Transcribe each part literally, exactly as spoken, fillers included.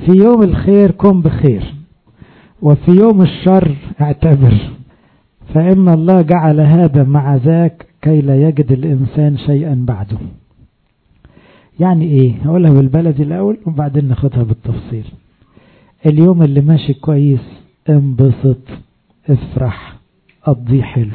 في يوم الخير كن بخير، وفي يوم الشر اعتبر، فإن الله جعل هذا مع ذاك كي لا يجد الإنسان شيئا بعده. يعني ايه؟ هقولها بالبلدي الأول وبعدين ناخدها بالتفصيل. اليوم اللي ماشي كويس انبسط، افرح، قضيه حلو،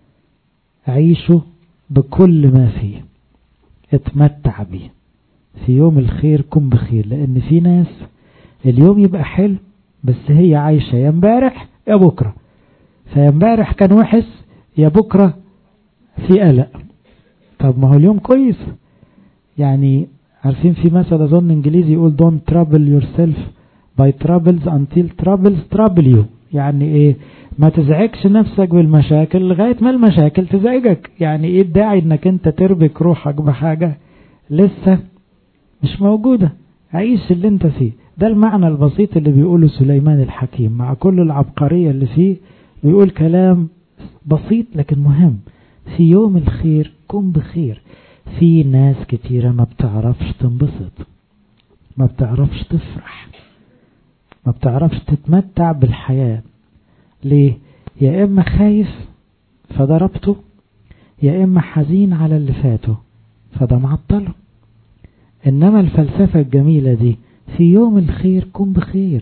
عيشه بكل ما فيه، اتمتع بيه. في يوم الخير كن بخير، لأن في ناس اليوم يبقى حلو بس هي عايشة يا امبارح يا بكرة، فيا امبارح كان وحش يا بكرة في قلق. طب ما هو اليوم كويس. يعني عارفين في مثل أظن إنجليزي يقول don't trouble yourself by troubles until troubles trouble you. يعني ايه؟ ما تزعجش نفسك بالمشاكل لغاية ما المشاكل تزعجك. يعني ايه الداعي انك انت تربك روحك بحاجة لسه مش موجودة؟ عيش اللي انت فيه. ده المعنى البسيط اللي بيقوله سليمان الحكيم مع كل العبقرية اللي فيه. بيقول كلام بسيط لكن مهم. في يوم الخير كن بخير. في ناس كتيرة ما بتعرفش تنبسط، ما بتعرفش تفرح، ما بتعرفش تتمتع بالحياة. ليه؟ يا إما خايف فضربته، يا إما حزين على اللي فاته فده معطله. إنما الفلسفة الجميلة دي في يوم الخير كن بخير.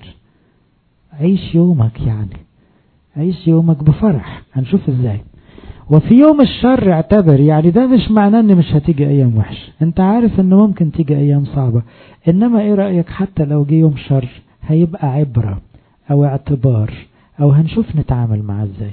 عيش يومك، يعني عيش يومك بفرح. هنشوف ازاي. وفي يوم الشر اعتبر، يعني ده مش معناه ان مش هتيجي ايام وحش. انت عارف ان ممكن تيجي ايام صعبة، انما ايه رأيك حتى لو جه يوم شر هيبقى عبرة او اعتبار، او هنشوف نتعامل معاه ازاي.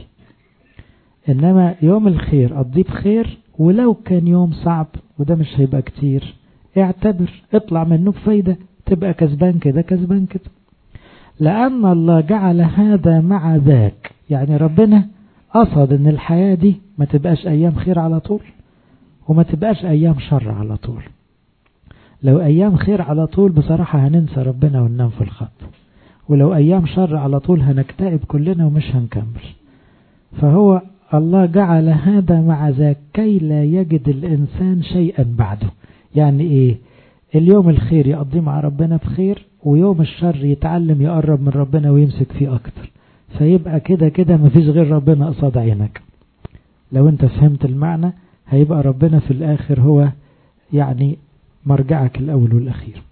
انما يوم الخير قضيه بخير، ولو كان يوم صعب وده مش هيبقى كتير اعتبر، اطلع منه بفايدة، تبقى كسبان كده كسبان كده. لأن الله جعل هذا مع ذاك، يعني ربنا قصد ان الحياة دي ما تبقاش ايام خير على طول وما تبقاش ايام شر على طول. لو ايام خير على طول بصراحة هننسى ربنا وننام في الخط، ولو ايام شر على طول هنكتئب كلنا ومش هنكمل. فهو الله جعل هذا مع ذاك كي لا يجد الانسان شيئا بعده. يعني ايه؟ اليوم الخير يقضي مع ربنا بخير، ويوم الشر يتعلم يقرب من ربنا ويمسك فيه اكتر، فيبقى كده كده مفيش غير ربنا قصاد عينك. لو انت فهمت المعنى هيبقى ربنا في الاخر هو يعني مرجعك الاول والاخير.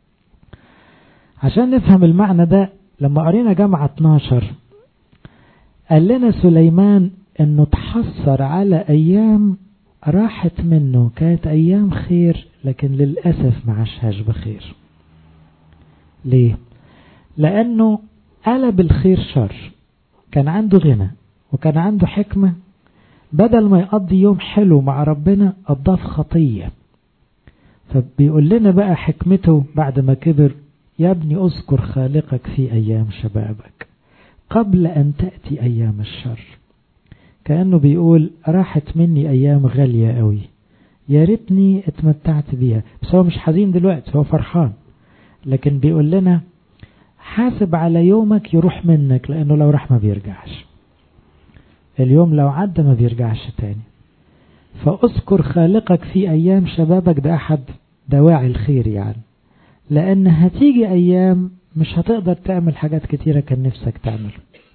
عشان نفهم المعنى ده، لما قرينا جامعة اتناشر قال لنا سليمان انه تحسر على ايام راحت منه، كانت ايام خير لكن للأسف ما عاشهاش بخير. ليه؟ لانه قلب الخير شر. كان عنده غنى وكان عنده حكمة، بدل ما يقضي يوم حلو مع ربنا قضاه في خطية. فبيقول لنا بقى حكمته بعد ما كبر: يا ابني اذكر خالقك في ايام شبابك قبل ان تأتي ايام الشر. كأنه بيقول راحت مني ايام غالية قوي، يا ريتني اتمتعت بيها. بس هو مش حزين دلوقتي، هو فرحان. لكن بيقول لنا حاسب على يومك يروح منك، لانه لو راح ما بيرجعش. اليوم لو عدى ما بيرجعش تاني. فاذكر خالقك في ايام شبابك، ده احد دواعي الخير، يعني لان هتيجي ايام مش هتقدر تعمل حاجات كتيرة كان نفسك تعمل.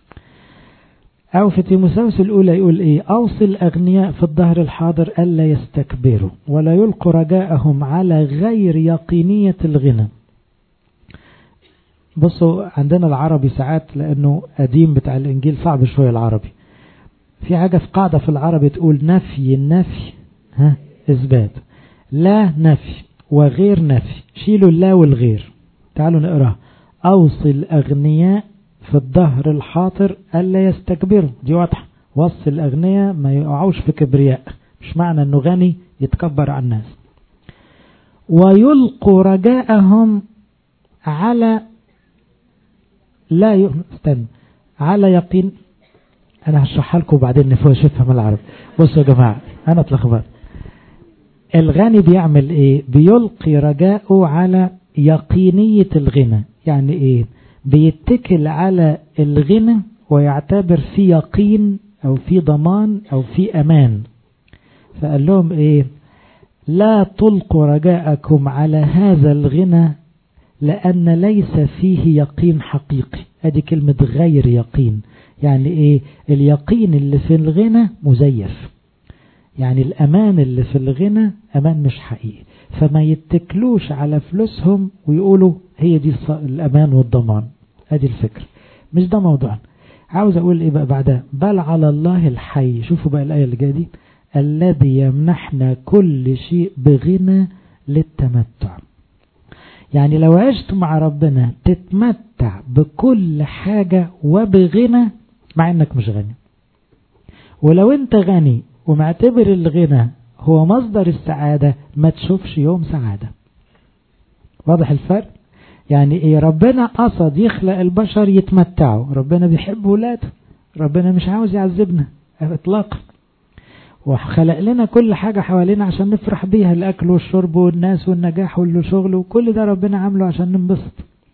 او في تيموثاوس الاولى يقول ايه: اوصي الاغنياء في الظهر الحاضر الا يستكبروا ولا يلقوا رجاءهم على غير يقينية الغنى. بصوا عندنا العربي ساعات لانه قديم بتاع الانجيل صعب شوية العربي. في حاجة في قاعدة في العربي تقول نفي النفي ها اثبات، لا نفي وغير نفي شيلوا اللا والغير. تعالوا نقرأ: اوصي الاغنياء في الظهر الحاضر الا يستكبروا. دي واضحة، وصي الاغنياء ما يقعوش في كبرياء، مش معنى انه غني يتكبر على الناس. ويلقوا رجاءهم على لا ي... استنى على يقين. انا هشرحها لكم بعدين نفوش افهم العربي. بصوا يا جماعة انا اتلخبطت. الغني بيعمل ايه؟ بيلقي رجاءه على يقينية الغنى. يعني ايه؟ بيتكل على الغنى ويعتبر في يقين او في ضمان او في امان. فقال لهم ايه؟ لا تلقوا رجاءكم على هذا الغنى لأن ليس فيه يقين حقيقي. ادي كلمة غير يقين. يعني ايه؟ اليقين اللي في الغنى مزيف، يعني الأمان اللي في الغنى أمان مش حقيقي، فما يتكلوش على فلوسهم ويقولوا هي دي الأمان والضمان. ادي الفكرة، مش ده موضوعنا. عاوز اقول ايه بقى بعدها؟ بل على الله الحي. شوفوا بقى الآية اللي جايه دي، الذي يمنحنا كل شيء بغنى للتمتع. يعني لو عشت مع ربنا تتمتع بكل حاجة وبغنى مع انك مش غني. ولو انت غني ومعتبر الغنى هو مصدر السعادة ما تشوفش يوم سعادة. واضح الفرق؟ يعني ايه؟ ربنا قصد يخلق البشر يتمتعوا، ربنا بيحب ولاده، ربنا مش عاوز يعذبنا اطلاقا، وخلق لنا كل حاجة حوالينا عشان نفرح بيها، الأكل والشرب والناس والنجاح والشغل وكل ده ربنا عامله عشان ننبسط.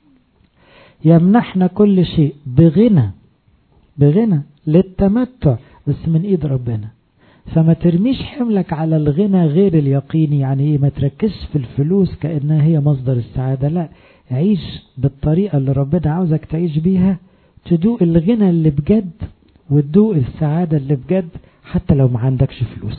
يمنحنا كل شيء بغنى، بغنى للتمتع، بس من ايد ربنا. فما ترميش حملك على الغنى غير اليقيني. يعني ايه؟ ما تركزش في الفلوس كأنها هي مصدر السعادة، لا، عيش بالطريقة اللي ربنا عاوزك تعيش بيها، تدوق الغنى اللي بجد وتدوق السعادة اللي بجد حتى لو ما عندكش فلوس.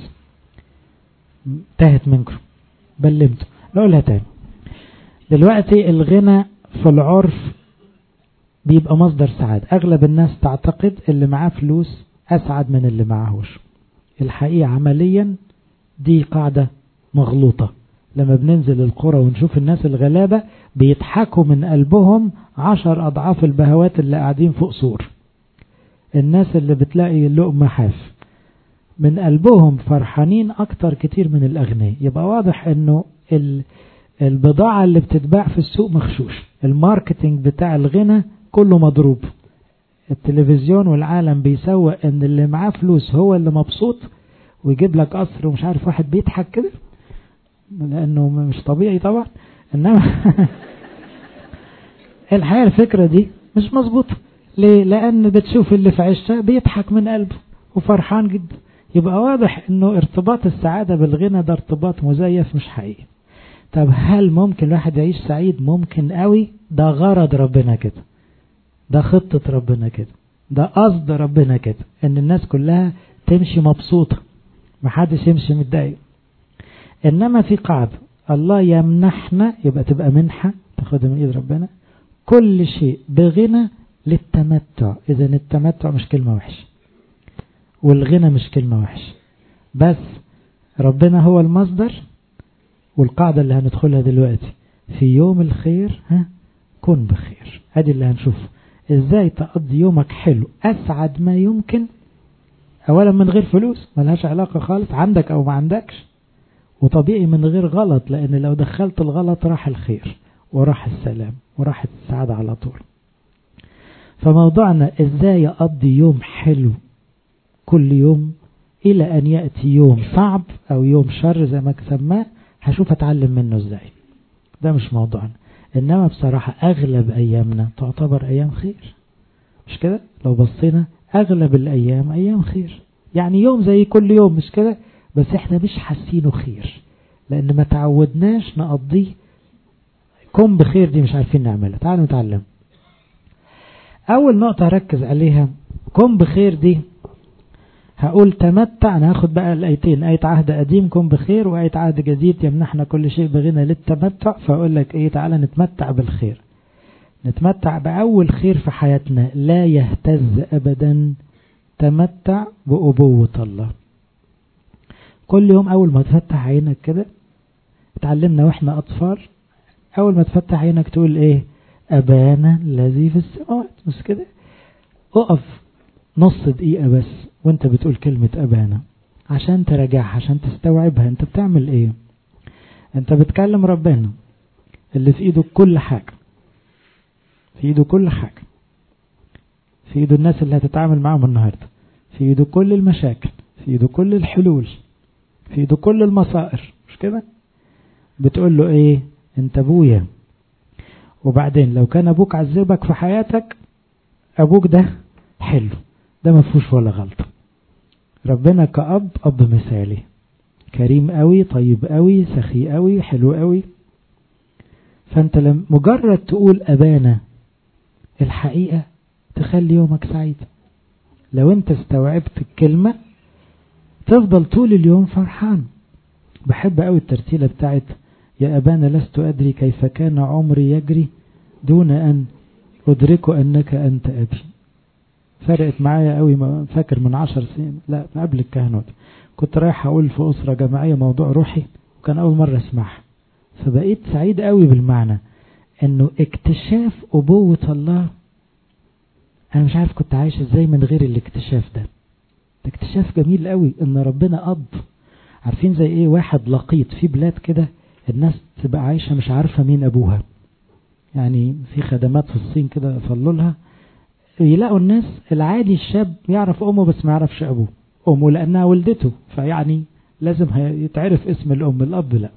انتهت منكم، بلمتوا. نقولها تاني. دلوقتي الغنى في العرف بيبقى مصدر سعادة. اغلب الناس تعتقد اللي معاه فلوس اسعد من اللي معاهوش. الحقيقة عمليا دي قاعدة مغلوطة. لما بننزل القرى ونشوف الناس الغلابة بيضحكوا من قلبهم عشر اضعاف البهوات اللي قاعدين فوق سور. الناس اللي بتلاقي اللقمة حاف من قلبهم فرحانين اكتر كتير من الاغنياء. يبقى واضح انه البضاعة اللي بتتباع في السوق مخشوش، الماركتينج بتاع الغنى كله مضروب. التلفزيون والعالم بيسوق ان اللي معاه فلوس هو اللي مبسوط، ويجيب لك قصر ومش عارف واحد بيضحك كده لانه مش طبيعي طبعا. انما الحقيقة الفكرة دي مش مظبوطة. ليه؟ لان بتشوف اللي في عشة بيضحك من قلبه وفرحان جدا. يبقى واضح انه ارتباط السعادة بالغنى ده ارتباط مزيف مش حقيقي. طب هل ممكن الواحد يعيش سعيد؟ ممكن قوي. ده غرض ربنا كده، ده خطة ربنا كده، ده قصد ربنا كده، ان الناس كلها تمشي مبسوطة، محدش يمشي متضايق. انما في قاعدة، الله يمنحنا، يبقى تبقى منحة تاخدها من ايد ربنا، كل شيء بغنى للتمتع. اذا التمتع مش كلمة وحشة والغنى مش كلمة وحشة، بس ربنا هو المصدر. والقاعدة اللي هندخلها دلوقتي، في يوم الخير ها كن بخير. ادي اللي هنشوفه، ازاي تقضي يومك حلو اسعد ما يمكن. اولا من غير فلوس، ملهاش علاقة خالص عندك او ما عندكش، وطبيعي من غير غلط، لان لو دخلت الغلط راح الخير وراح السلام وراح السعادة على طول. فموضوعنا ازاي اقضي يوم حلو كل يوم الى ان يأتي يوم صعب او يوم شر زي ما سماه، هشوف اتعلم منه ازاي. ده مش موضوعنا. انما بصراحة اغلب ايامنا تعتبر ايام خير، مش كده؟ لو بصينا اغلب الايام ايام خير، يعني يوم زي كل يوم، مش كده؟ بس احنا مش حاسينه خير لان ما تعودناش نقضيه. كن بخير دي مش عارفين نعملها. تعالوا نتعلم. اول نقطة هركز عليها كن بخير دي، هقول تمتع. انا هاخد بقى الايتين، اية عهد قديم كن بخير، واية عهد جديد يمنحنا كل شيء بغنى للتمتع. فاقول لك ايه؟ تعالى نتمتع بالخير. نتمتع باول خير في حياتنا لا يهتز ابدا، تمتع بأبوة الله. كل يوم اول ما تفتح عينك كده، اتعلمنا واحنا اطفال، اول ما تفتح عينك تقول ايه؟ ابانا الذي في السماوات، مش كده؟ اقف نص دقيقة بس وانت بتقول كلمة ابانا عشان تراجعها، عشان تستوعبها. انت بتعمل ايه؟ انت بتكلم ربنا اللي في ايده كل حاجة، في ايده كل حاجة، في ايده الناس اللي هتتعامل معهم النهاردة، في ايده كل المشاكل، في ايده كل الحلول، في ايده كل المصائر، مش كده؟ بتقول له ايه؟ انت ابويا. وبعدين لو كان ابوك عذبك في حياتك، ابوك ده حلو، ده ما فيهوش ولا غلطة. ربنا كأب أب مثالي، كريم قوي، طيب قوي، سخي قوي، حلو قوي. فانت لما مجرد تقول أبانا الحقيقة تخلي يومك سعيد. لو انت استوعبت الكلمة تفضل طول اليوم فرحان. بحب قوي الترتيلة بتاعت يا أبانا لست أدري كيف كان عمري يجري دون أن أدرك أنك أنت أبي. فرقت معايا قوي، فاكر من عشر سنين، لا قبل الكهنوت، كنت رايح أقول في أسرة جماعية موضوع روحي وكان أول مرة أسمعها، فبقيت سعيد قوي بالمعنى أنه اكتشاف أبوة الله. أنا مش عارف كنت عايش إزاي من غير الاكتشاف ده. اكتشاف جميل قوي أن ربنا أب. عارفين زي إيه؟ واحد لقيط في بلاد كده الناس تبقى عايشة مش عارفة مين أبوها. يعني في خدمات في الصين كده صلوا لها، يلاقوا الناس العادي الشاب يعرف أمه بس ما يعرفش أبوه، أمه لأنها ولدته فيعني لازم يتعرف اسم الأم، الأب لا.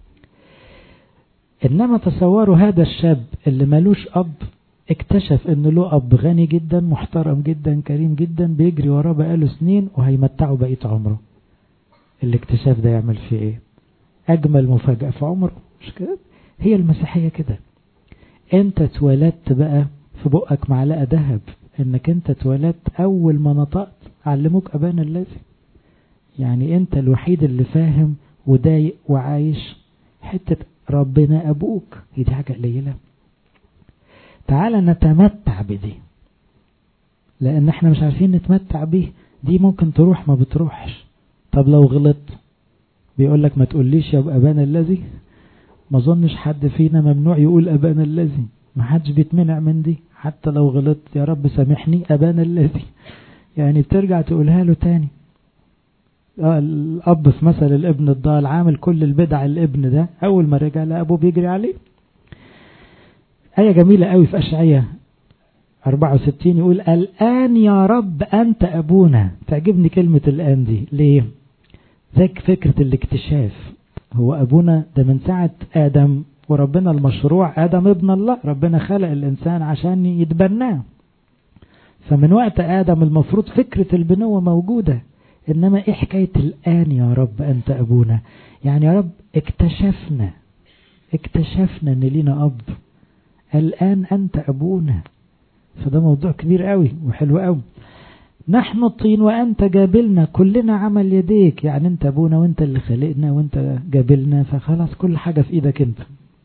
إنما تصوروا هذا الشاب اللي مالوش أب اكتشف إنه له أب غني جدا محترم جدا كريم جدا بيجري وراه بقاله سنين وهيمتعه بقية عمره. الاكتشاف ده يعمل فيه إيه؟ أجمل مفاجأة في عمره، مش كده؟ هي المسيحية كده. أنت اتولدت بقى في بقك معلقة ذهب، إنك أنت اتولدت أول ما نطقت علموك أبانا الذي. يعني أنت الوحيد اللي فاهم ودايق وعايش حتة ربنا أبوك. دي حاجة قليلة. تعال نتمتع بدي، لأن احنا مش عارفين نتمتع به. دي ممكن تروح ما بتروحش. طب لو غلط بيقول لك ما تقوليش يا أبانا الذي. ما ظنش حد فينا ممنوع يقول أبانا الذي، ما حدش بيتمنع من دي. حتى لو غلط يا رب سامحني أبانا الذي، يعني بترجع تقولها له تاني. آه الأب في مثل الابن الضال عامل كل البدع الابن ده، أول ما رجع لأبوه بيجري عليه. آية جميلة قوي في أشعية أربعة وستين يقول الآن يا رب أنت أبونا. تعجبني كلمة الآن دي. ليه؟ ذاك فكرة الاكتشاف. هو أبونا ده من ساعة آدم، وربنا المشروع آدم ابن الله، ربنا خلق الإنسان عشان يتبناه. فمن وقت آدم المفروض فكرة البنوة موجودة. إنما إيه حكاية الآن يا رب أنت أبونا؟ يعني يا رب اكتشفنا اكتشفنا إن لينا أب. الآن أنت أبونا. فده موضوع كبير قوي وحلو قوي. نحن الطين وأنت جابلنا، كلنا عمل يديك. يعني أنت أبونا وأنت اللي خلقنا وأنت جابلنا، فخلاص كل حاجة في إيدك أنت.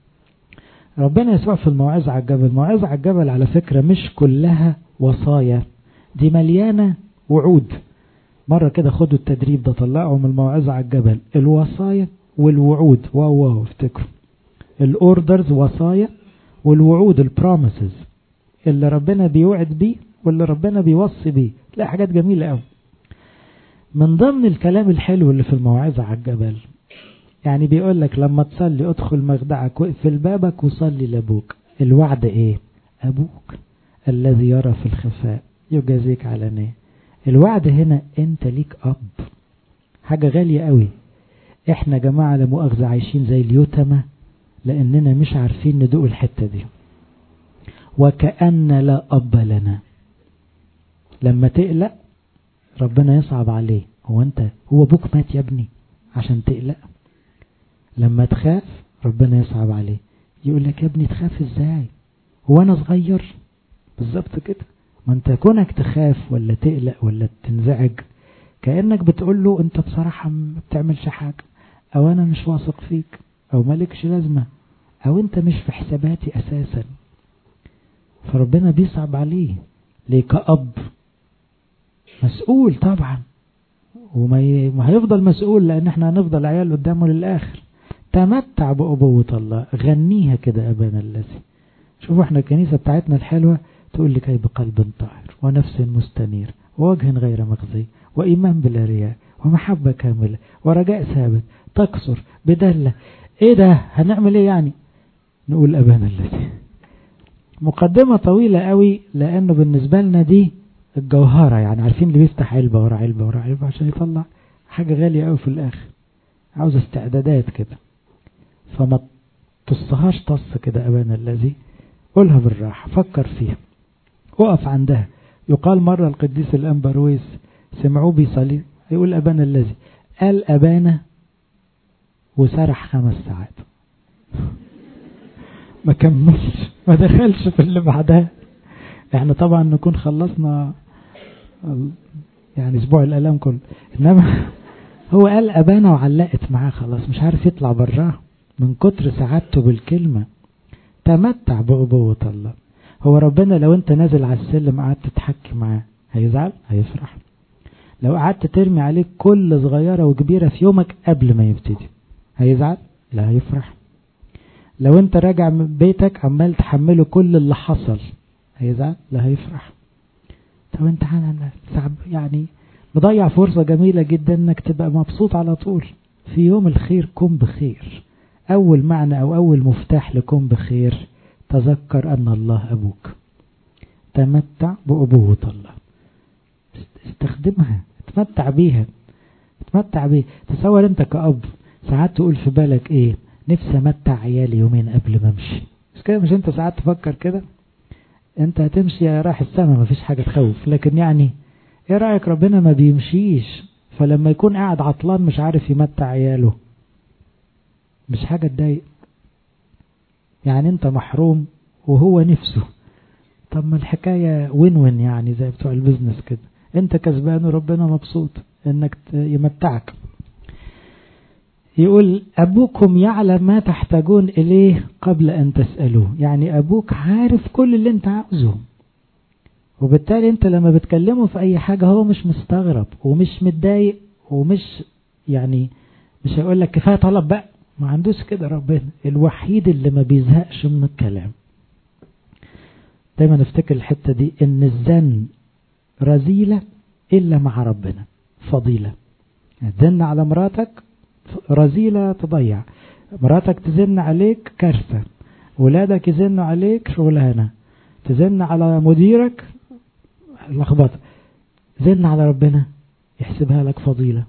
ربنا يسوع في الموعظة على الجبل، الموعظة على الجبل على فكرة مش كلها وصايا، دي مليانة وعود. مرة كده خدوا التدريب ده، طلعوا من الموعظة على الجبل الوصايا والوعود. واو واو افتكروا الاوردرز وصايا والوعود البروميسز اللي ربنا بيوعد بيه واللي ربنا بيوصي بيه. لا حاجات جميلة قوي. من ضمن الكلام الحلو اللي في الموعظة على الجبل يعني بيقول لك لما تصلي ادخل مخدعك واقفل بابك وصلي لابوك. الوعد ايه؟ ابوك الذي يرى في الخفاء يجازيك علانية. الوعد هنا انت ليك اب. حاجة غالية قوي. احنا جماعة لمؤاخذة عايشين زي اليتامى لاننا مش عارفين ندوق الحتة دي. وكأن لا اب لنا. لما تقلق ربنا يصعب عليه. هو انت هو ابوك مات يا ابني عشان تقلق؟ لما تخاف ربنا يصعب عليه، يقول لك يا ابني تخاف ازاي؟ هو انا صغير؟ بالظبط كده. ما انت كونك تخاف ولا تقلق ولا تنزعج كأنك بتقول له انت بصراحة ما بتعملش حاجة، او انا مش واثق فيك، او مالكش لازمة، او انت مش في حساباتي اساسا. فربنا بيصعب عليه. ليه؟ كأب مسؤول طبعا، وما هيفضل مسؤول لان احنا هنفضل عيال قدامه للاخر. تمتع بأبوة الله، غنيها كده أبانا الذي. شوفوا احنا الكنيسة بتاعتنا الحلوة تقول لك اي بقلب طاهر ونفس مستنير ووجه غير مخزي وإيمان بلا رياء ومحبة كاملة ورجاء ثابت تكسر بدلة. ايه ده؟ هنعمل ايه يعني؟ نقول أبانا الذي. مقدمة طويلة قوي لأنه بالنسبة لنا دي الجوهرة. يعني عارفين اللي بيفتح علبة ورا علبة ورا علبة عشان يطلع حاجة غالية قوي في الآخر، عاوز استعدادات كده. فما تصهاش طص كده أبانا الذي، قولها بالراحة، فكر فيها، وقف عندها. يقال مرة القديس الأنبرويس سمعوه بيصلي يقول أبانا الذي، قال أبانا وسرح خمس ساعات. ما كملش ما دخلش في اللي بعدها. احنا طبعا نكون خلصنا يعني اسبوع الالام كله، انما هو قال ابانا وعلقت معاه خلاص، مش عارف يطلع براه من كتر سعادته بالكلمة. تمتع بأبوة الله. هو ربنا لو انت نازل على السلم قعدت تحكي معاه هيزعل؟ هيفرح. لو قعدت ترمي عليك كل صغيرة وكبيرة في يومك قبل ما يبتدي هيزعل؟ لا هيفرح. لو انت راجع من بيتك عمال تحمله كل اللي حصل هيزعل؟ لا هيفرح. طب انت يعني مضيع فرصة جميلة جدا انك تبقى مبسوط على طول. في يوم الخير كن بخير. اول معنى او اول مفتاح لكن بخير، تذكر ان الله ابوك. تمتع بأبوة الله، استخدمها، تمتع بيها، تمتع بيها. تصور انت كأب ساعات تقول في بالك ايه؟ نفسي امتع عيالي يومين قبل ما امشي. مش كده؟ مش انت ساعات تفكر كده؟ انت هتمشي يا راح السما مفيش حاجة تخوف، لكن يعني ايه رأيك ربنا ما بيمشيش، فلما يكون قاعد عطلان مش عارف يمتع عياله مش حاجة تضايق؟ يعني انت محروم وهو نفسه. طب ما الحكاية وين وين يعني، زي بتوع البزنس كده، انت كسبان وربنا مبسوط انك يمتعك. يقول أبوكم يعلم ما تحتاجون إليه قبل أن تسألوه. يعني أبوك عارف كل اللي انت عاوزه، وبالتالي انت لما بتكلمه في أي حاجة هو مش مستغرب ومش متضايق ومش يعني مش هيقول لك كفاية طلب بقى، ما عندوش كده. ربنا الوحيد اللي ما بيزهقش من الكلام. دايما نفتكر الحتة دي، ان الزن رذيلة إلا مع ربنا فضيلة. تزن على مراتك رذيلة تضيع، مراتك تزن عليك كارثة، ولادك يزنوا عليك شغلانة، تزن على مديرك لخبطة، زن على ربنا يحسبها لك فضيلة.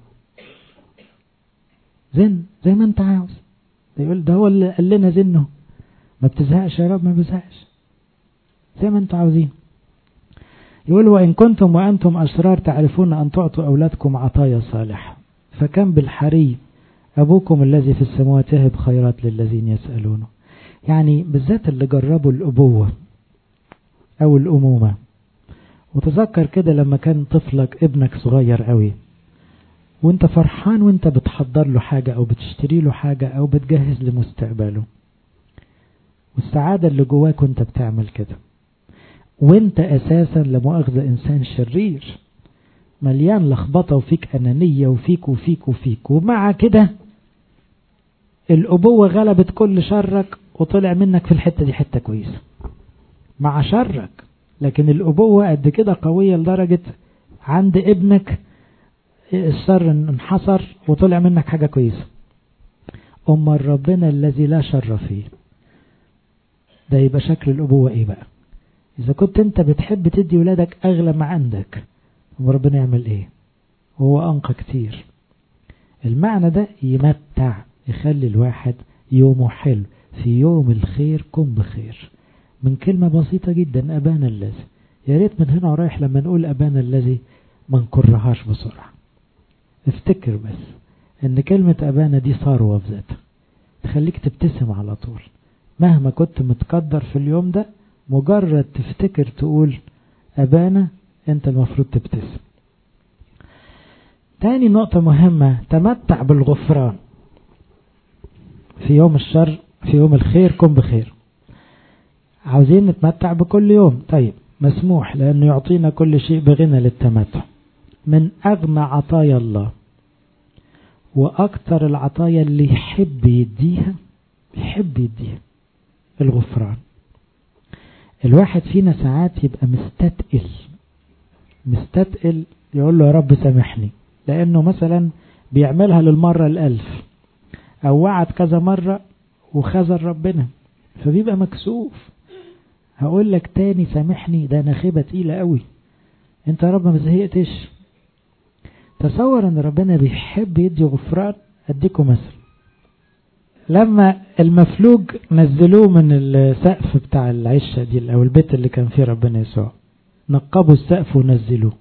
زن زي ما انت عاوز. يقول ده هو اللي قال لنا زنه، ما بتزهقش يا رب، ما بزهقش، زي ما انتوا عاوزين. يقول وإن كنتم وأنتم أشرار تعرفون أن تعطوا أولادكم عطايا صالحة، فكم بالحري أبوكم الذي في السماوات يهب خيرات للذين يسألونه. يعني بالذات اللي جربوا الأبوة أو الأمومة، وتذكر كده لما كان طفلك ابنك صغير قوي وانت فرحان وانت بتحضر له حاجة أو بتشتري له حاجة أو بتجهز لمستقبله، والسعادة اللي جواك وانت بتعمل كده، وانت أساسا لمؤاخذة إنسان شرير مليان لخبطة وفيك أنانية وفيك وفيك وفيك، ومع كده الأبوة غلبت كل شرك وطلع منك في الحتة دي حتة كويسة مع شرك، لكن الأبوة قد كده قوية لدرجة عند ابنك الشر انحصر وطلع منك حاجة كويسة. أما ربنا الذي لا شر فيه، ده يبقى شكل الأبوة ايه بقى؟ إذا كنت انت بتحب تدي ولادك أغلى ما عندك، وربنا يعمل ايه؟ وهو أنقى كتير. المعنى ده يمتع، يخلي الواحد يومه حلو. في يوم الخير كن بخير، من كلمة بسيطة جدا، أبانا الذي. يا ريت من هنا ورايح لما نقول أبانا الذي ما نكرهاش بسرعة. افتكر بس ان كلمة أبانا دي ثروة في ذاتها، تخليك تبتسم على طول مهما كنت متقدر في اليوم ده. مجرد تفتكر تقول أبانا انت المفروض تبتسم. تاني نقطة مهمة، تمتع بالغفران. في يوم الشر في يوم الخير كن بخير. عاوزين نتمتع بكل يوم، طيب مسموح، لأنه يعطينا كل شيء بغنى للتمتع. من أغنى عطايا الله وأكثر العطايا اللي يحب يديها يحب يديها الغفران. الواحد فينا ساعات يبقى مستتقل مستتقل يقول له يا رب سامحني، لأنه مثلا بيعملها للمرة الألف أو وعد كذا مرة وخذل ربنا، فبيبقى مكسوف. هقول لك تاني سامحني، ده نخيبة تقيلة قوي. انت يا رب ما زهقتش. تصور ان ربنا بيحب يدي غفران. اديكم مثل، لما المفلوج نزلوه من السقف بتاع العشة دي او البيت اللي كان فيه ربنا يسوع، نقبوا السقف ونزلوه،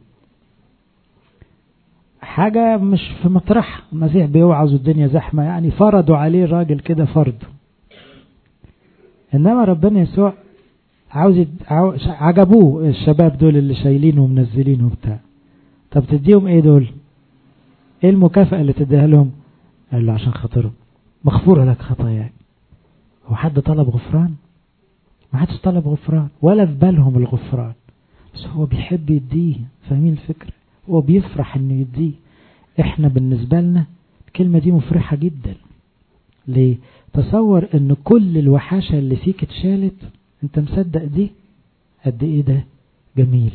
حاجة مش في مطرح. المسيح بيوعظ والدنيا زحمة، يعني فرضوا عليه الراجل كده فرض. إنما ربنا يسوع عاوز يد... عاو... عجبوه الشباب دول اللي شايلينه ومنزلينه وبتاع. طب تديهم ايه دول؟ ايه المكافأة اللي تديها لهم؟ قال له عشان خاطرهم مغفورة لك خطاياك. هو حد طلب غفران؟ ما حدش طلب غفران ولا في بالهم الغفران، بس هو بيحب يديه. فاهمين الفكرة؟ هو بيفرح انه يديه. احنا بالنسبة لنا الكلمة دي مفرحة جدا. ليه؟ تصور ان كل الوحاشة اللي فيك اتشالت. انت مصدق دي؟ قد ايه ده جميل.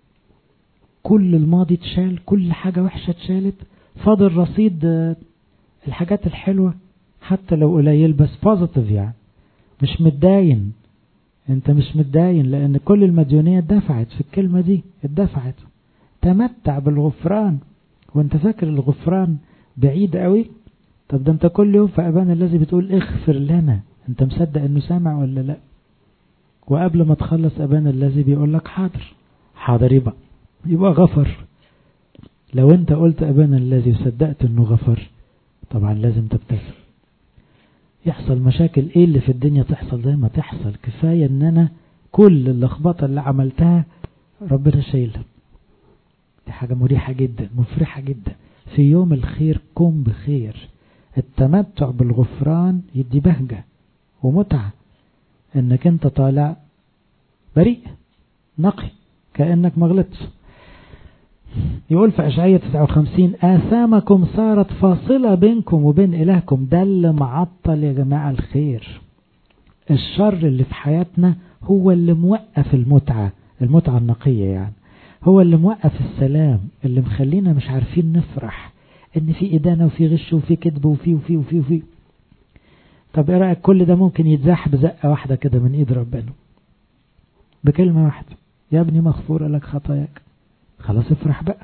كل الماضي اتشال، كل حاجة وحشة اتشالت، فاضل رصيد الحاجات الحلوة حتى لو قليل بس بوزيتيف. يعني مش متداين. انت مش متداين لان كل المديونية اتدفعت في الكلمة دي، اتدفعت. تمتع بالغفران. وانت فاكر الغفران بعيد قوي؟ طب ده انت كل يوم في ابانا الذي بتقول اغفر لنا. انت مصدق انه سامع ولا لا؟ وقبل ما تخلص ابانا الذي بيقول لك حاضر حاضر، يبقى يبقى غفر. لو انت قلت ابانا الذي وصدقت انه غفر، طبعا لازم تبتسم. يحصل مشاكل ايه اللي في الدنيا تحصل زي ما تحصل، كفاية ان انا كل اللخبطة اللي عملتها ربنا شايلها. دي حاجة مريحة جدا، مفرحة جدا. في يوم الخير كن بخير. التمتع بالغفران يدي بهجة ومتعة، انك انت طالع بريء نقي كأنك مغلطش. يقول في أشعية تسعة وخمسين آثامكم صارت فاصلة بينكم وبين إلهكم. ده اللي معطل يا جماعة الخير. الشر اللي في حياتنا هو اللي موقف المتعة، المتعة النقية يعني. هو اللي موقف السلام، اللي مخلينا مش عارفين نفرح ان في إدانة وفي غش وفي كذب وفي وفي وفي وفي. طب ايه رأيك كل ده ممكن يتزاح بزقة واحدة كده من ايد ربنا، بكلمة واحدة، يا ابني مغفورة لك خطاياك. خلاص افرح بقى.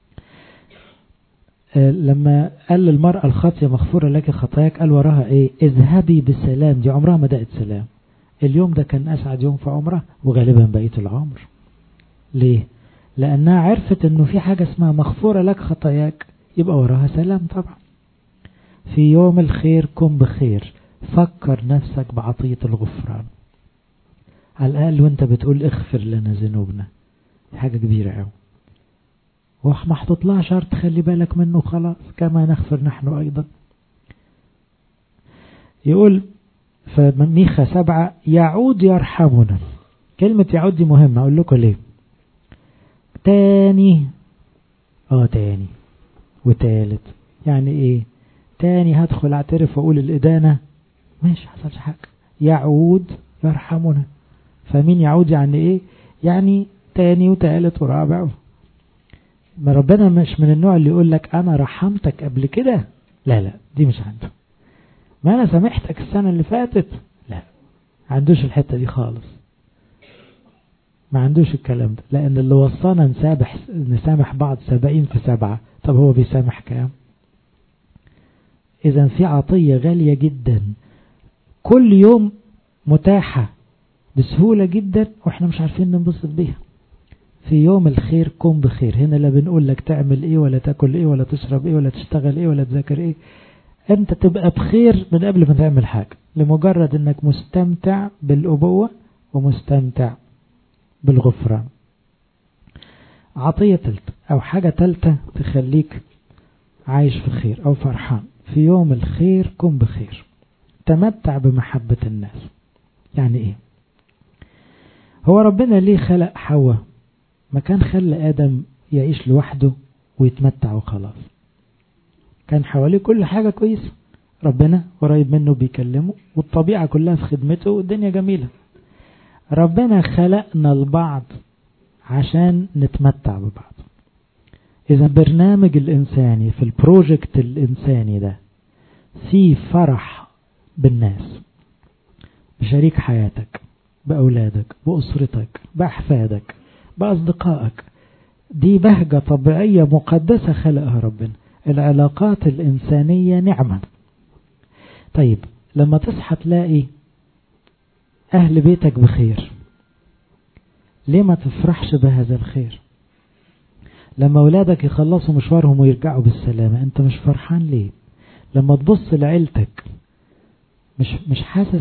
آه لما قال للمرأة الخاطية مغفورة لك خطاياك، قال وراها ايه؟ اذهبي بسلام. دي عمرها ما دقت سلام. اليوم ده كان اسعد يوم في عمرها وغالبا بقية العمر. ليه؟ لانها عرفت انه في حاجة اسمها مغفورة لك خطاياك، يبقى وراها سلام طبعا. في يوم الخير كن بخير. فكر نفسك بعطية الغفران على الاقل وانت بتقول اغفر لنا ذنوبنا. حاجة كبيرة قوي، ومحطوط لها شرط خلي بالك منه خلاص، كما نغفر نحن أيضا. يقول في ميخا سبعة يعود يرحمنا. كلمة يعود دي مهمة، أقول لكم ليه. تاني اه تاني وتالت. يعني ايه تاني؟ هدخل اعترف واقول الإدانة ماشي حصلش حاجة. يعود يرحمنا. فمين يعود يعني ايه؟ يعني تاني وتالت ورابع. ما ربنا مش من النوع اللي يقول لك انا رحمتك قبل كده، لا لا دي مش عنده. ما انا سامحتك السنة اللي فاتت، لا عندوش الحتة دي خالص. ما عندوش الكلام ده، لان اللي وصانا نسامح نسامح بعض سبعين في سبعة. طب هو بيسامح كام؟ اذا في عطية غالية جدا كل يوم متاحة بسهولة جدا واحنا مش عارفين ننبسط بيها. في يوم الخير كن بخير. هنا لا بنقول لك تعمل ايه ولا تاكل ايه ولا تشرب ايه ولا تشتغل ايه ولا تذاكر ايه. انت تبقى بخير من قبل ما تعمل حاجة، لمجرد انك مستمتع بالأبوة ومستمتع بالغفران. عطية تالتة او حاجة تالتة تخليك عايش في خير او فرحان. في يوم الخير كن بخير. تمتع بمحبة الناس. يعني ايه؟ هو ربنا ليه خلق حواء؟ ما كان خلى آدم يعيش لوحده ويتمتع وخلاص. كان حواليه كل حاجة كويسة، ربنا قريب منه بيكلمه والطبيعة كلها في خدمته والدنيا جميلة. ربنا خلقنا البعض عشان نتمتع ببعض. إذا برنامج الإنساني في البروجكت الإنساني ده في فرح بالناس، بشريك حياتك، بأولادك، بأسرتك، بأحفادك، بأصدقائك. دي بهجة طبيعية مقدسة خلقها ربنا. العلاقات الإنسانية نعمة. طيب لما تصحى تلاقي أهل بيتك بخير، ليه ما تفرحش بهذا الخير؟ لما أولادك يخلصوا مشوارهم ويرجعوا بالسلامة، أنت مش فرحان ليه؟ لما تبص لعيلتك مش مش حاسس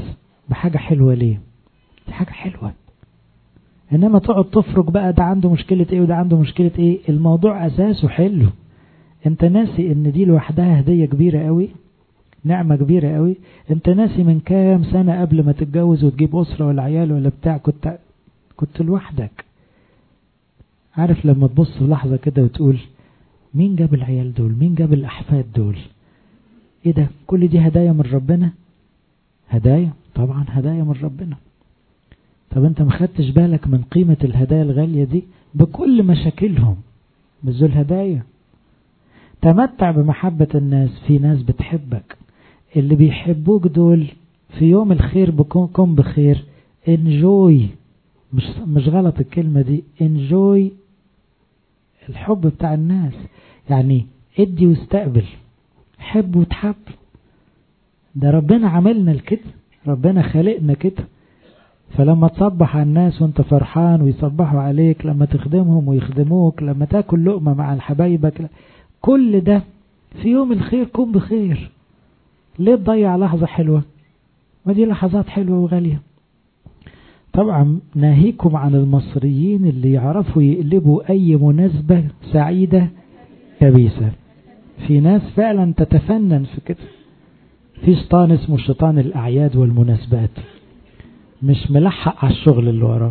بحاجة حلوة ليه؟ دي حاجة حلوة. انما تقعد تفرق بقى ده عنده مشكلة ايه وده عنده مشكلة ايه. الموضوع اساسه حلو. انت ناسي ان دي لوحدها هدية كبيرة قوي، نعمة كبيرة قوي. انت ناسي من كام سنة قبل ما تتجوز وتجيب أسرة ولا عيال ولا بتاع كنت كنت لوحدك. عارف لما تبص في لحظة كده وتقول مين جاب العيال دول، مين جاب الأحفاد دول، ايه ده، كل دي هدايا من ربنا. هدايا طبعا، هدايا من ربنا. طب انت ما خدتش بالك من قيمة الهدايا الغالية دي بكل مشاكلهم، مش دول هدايا. تمتع بمحبة الناس. في ناس بتحبك، اللي بيحبوك دول في يوم الخير بكون بخير. enjoy، مش مش غلط الكلمة دي، enjoy الحب بتاع الناس. يعني ادي واستقبل، حب وتحب. ده ربنا عملنا الكده، ربنا خلقنا كده. فلما تصبح على الناس وانت فرحان ويصبحوا عليك، لما تخدمهم ويخدموك، لما تاكل لقمة مع الحبايبك، كل ده في يوم الخير كن بخير. ليه تضيع لحظة حلوة؟ ما دي لحظات حلوة وغالية. طبعا ناهيكم عن المصريين اللي يعرفوا يقلبوا اي مناسبة سعيدة كبيسة. في ناس فعلا تتفنن في كده. في شيطان اسمه شيطان الاعياد والمناسبات، مش ملحق على الشغل اللي وراه.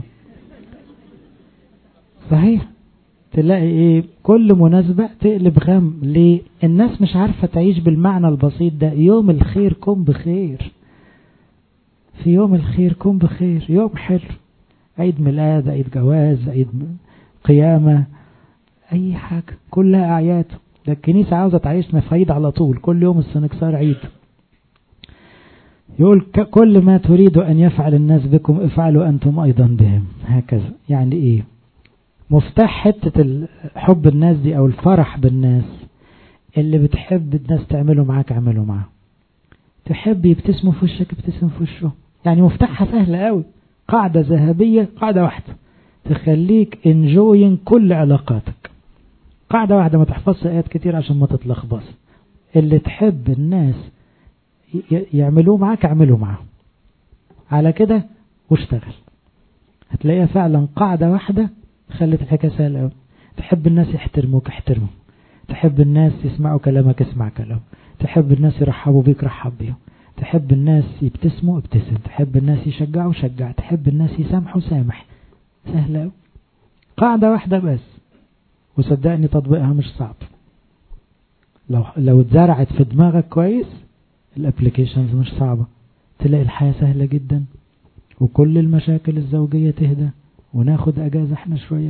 صحيح، تلاقي ايه كل مناسبة تقلب غم. ليه؟ الناس مش عارفة تعيش بالمعنى البسيط ده. يوم الخير كن بخير. في يوم الخير كن بخير. يوم حلو، عيد ميلاد، عيد جواز، عيد قيامة، اي حاجة كلها اعياد. ده الكنيسة عاوزة تعيشنا في عيد على طول، كل يوم السنكسار عيد. يقول كل ما تريد أن يفعل الناس بكم افعلوا أنتم أيضا بهم. هكذا. يعني إيه مفتاح حتة حب الناس دي أو الفرح بالناس؟ اللي بتحب الناس تعمله معاك اعمله معاه. تحب يبتسموا في وشك ابتسم في وشه. يعني مفتاحها سهل قوي. قاعدة ذهبية، قاعدة واحدة تخليك enjoying كل علاقاتك. قاعدة واحدة، ما تحفظش آيات كتير عشان ما تتلخبط. اللي تحب الناس يعملوه معاك اعملوا معه على كده واشتغل. هتلاقيها فعلا قاعدة واحدة خلت الحكاية سهلة قوي. تحب الناس يحترموك احترمهم، تحب الناس يسمعوا كلامك اسمع كلام، تحب الناس يرحبوا بيك رحب بيهم، تحب الناس يبتسموا ابتسم، تحب الناس يشجعوا شجع، تحب الناس يسامحوا سامح. سهلة قوي، قاعدة واحدة بس. وصدقني تطبيقها مش صعب. لو لو اتزرعت في دماغك كويس الابليكيشنز مش صعبة. تلاقي الحياة سهلة جدا، وكل المشاكل الزوجية تهدى، وناخد اجازة احنا شوية.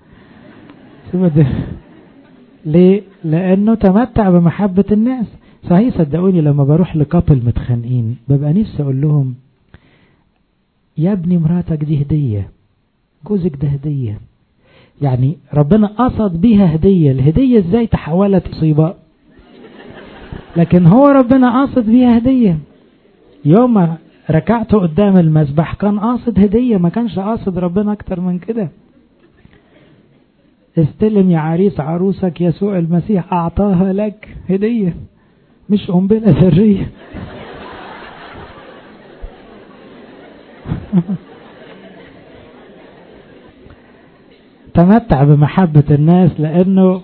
ليه؟ لانه تمتع بمحبة الناس. صحيح صدقوني لما بروح لكابل متخانقين ببقى نفسي اقول لهم يا ابني مراتك دي هدية، جوزك ده هدية. يعني ربنا قصد بيها هدية. الهدية ازاي تحولت مصيبة؟ لكن هو ربنا قصد بيها هدية. يوم ما ركعته قدام المسبح كان قاصد هدية، ما كانش قاصد ربنا اكتر من كده. استلم يا عريس عروسك يسوع المسيح اعطاها لك هدية، مش قنبلة ذرية. تمتع بمحبة الناس. لانه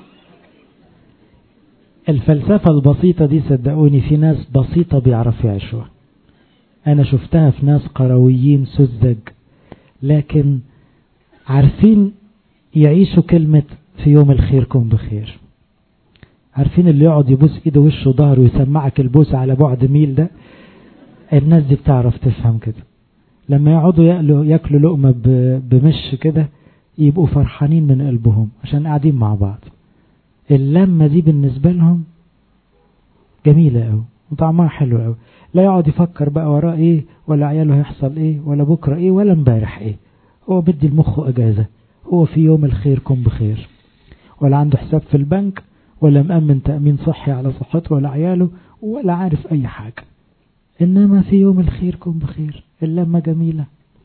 الفلسفة البسيطة دي صدقوني في ناس بسيطة بيعرفوا يعيشوها. انا شفتها في ناس قرويين سذج لكن عارفين يعيشوا كلمة في يوم الخير كن بخير. عارفين اللي يقعد يبوس ايده وشه وظهره ويسمعك البوسة على بعد ميل ده. الناس دي بتعرف تفهم كده. لما يقعدوا يأكلوا, يأكلوا لقمة بمش كده يبقوا فرحانين من قلبهم عشان قاعدين مع بعض. اللمة دي بالنسبة لهم جميلة قوي وطعمها حلو قوي. لا يقعد يفكر بقى وراه ايه ولا عياله هيحصل ايه ولا بكرة ايه ولا امبارح ايه. هو بدي المخه اجازة. هو في يوم الخير كن بخير. ولا عنده حساب في البنك ولا مأمن تأمين صحي على صحته ولا عياله ولا عارف اي حاجة. انما في يوم الخير كن بخير. اللمة جميلة.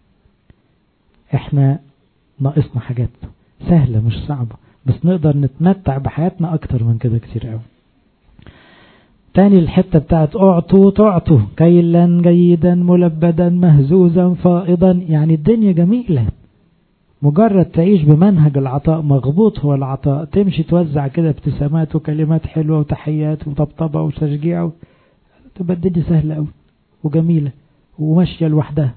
احنا ناقصنا حاجات سهلة مش صعبة، بس نقدر نتمتع بحياتنا اكتر من كده كتير قوي. تاني الحتة بتاعت اعطوا تعطوا كيلا جيدا ملبدا مهزوزا فائضا، يعني الدنيا جميلة، مجرد تعيش بمنهج العطاء، مغبوط هو العطاء، تمشي توزع كده ابتسامات وكلمات حلوة وتحيات وطبطبة وتشجيع، تبقى الدنيا سهلة قوي وجميلة وماشية لوحدها.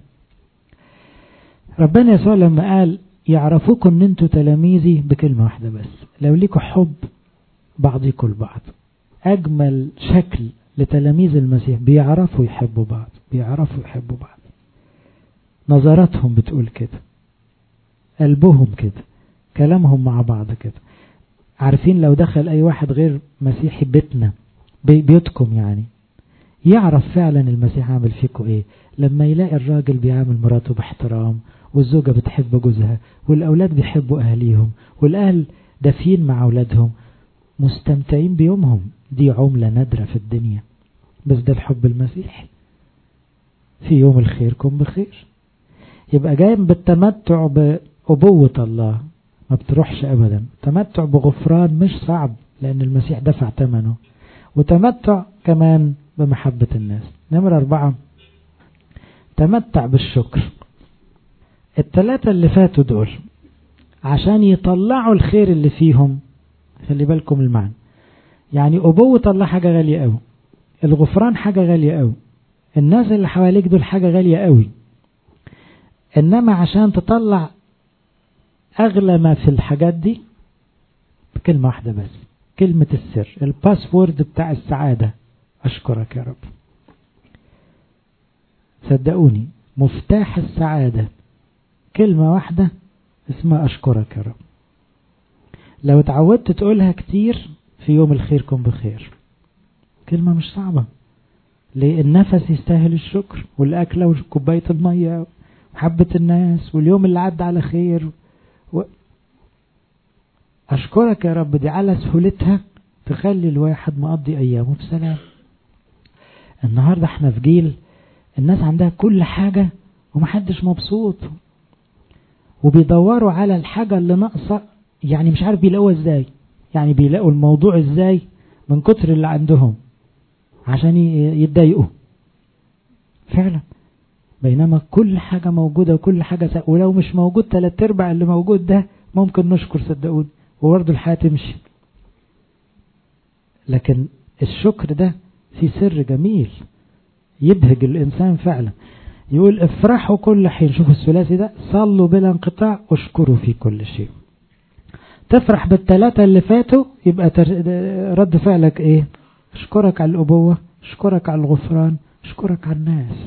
ربنا يسوع لما قال يعرفوكم ان انتوا تلاميذي بكلمة واحدة بس، لو ليكوا حب بعضيكم البعض. اجمل شكل لتلاميذ المسيح بيعرفوا يحبوا بعض، بيعرفوا يحبوا بعض، نظراتهم بتقول كده، قلبهم كده، كلامهم مع بعض كده. عارفين لو دخل اي واحد غير مسيحي بيتنا بي بيوتكم يعني، يعرف فعلا المسيح عامل فيكم ايه لما يلاقي الراجل بيعامل مراته باحترام، والزوجة بتحب جوزها، والاولاد بيحبوا اهاليهم، والاهل دافين مع اولادهم، مستمتعين بيومهم. دي عملة نادرة في الدنيا، بس ده الحب المسيحي. في يوم الخير كن بخير. يبقى جاي بالتمتع بأبوة الله، ما بتروحش أبدا. تمتع بغفران مش صعب لأن المسيح دفع ثمنه، وتمتع كمان بمحبة الناس. نمرة أربعة، تمتع بالشكر. الثلاثة اللي فاتوا دول عشان يطلعوا الخير اللي فيهم، خلي بالكم المعنى، يعني أبوة الله حاجة غالية قوي، الغفران حاجة غالية قوي، الناس اللي حواليك دول حاجة غالية قوي. إنما عشان تطلع أغلى ما في الحاجات دي بكلمة واحدة بس، كلمة السر، الباسورد بتاع السعادة، أشكرك يا رب. صدقوني مفتاح السعادة كلمة واحدة اسمها أشكرك يا رب. لو اتعودت تقولها كتير في يوم الخير كن بخير. كلمة مش صعبة، ليه؟ النفس يستاهل الشكر، والأكلة وكوباية المية وحبة الناس واليوم اللي عدى على خير و... أشكرك يا رب دي على سهولتها تخلي الواحد مقضي أيامه بسلام. النهاردة احنا في جيل الناس عندها كل حاجة ومحدش مبسوط، وبيدوروا على الحاجة اللي ناقصة، يعني مش عارف بيلاقوها ازاي، يعني بيلاقوا الموضوع ازاي من كتر اللي عندهم عشان يتضايقوا فعلا. بينما كل حاجة موجودة وكل حاجة سا... ولو مش موجود تلات ارباع اللي موجود ده ممكن نشكر صدقوني وبرضه الحياة تمشي. لكن الشكر ده في سر جميل يبهج الإنسان فعلا. يقول افرحوا كل حين، شوفوا الثلاثي ده، صلوا بلا انقطاع، اشكروا في كل شيء. تفرح بالثلاثة اللي فاتوا يبقى رد فعلك ايه؟ اشكرك على الأبوة، اشكرك على الغفران، اشكرك على الناس،